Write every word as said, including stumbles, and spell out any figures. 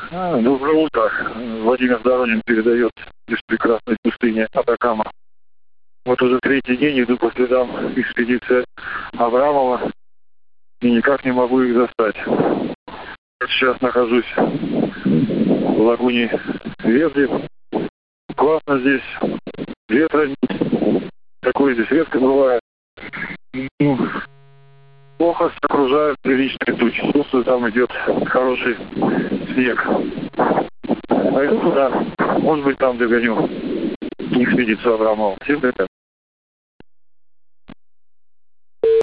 А, доброе утро. Владимир Доронин передает из прекрасной пустыни Атакама. Вот уже третий день иду по следам экспедиции Аврамова и никак не могу их застать. Сейчас нахожусь в лагуне Верди. Классно здесь. Ветра такое здесь редко бывает. Ну, плохо окружают приличные тучи. Чувствую, там идет хороший снег. Пойду туда. Может быть, там догоню экспедицию Аврамова. Всем привет.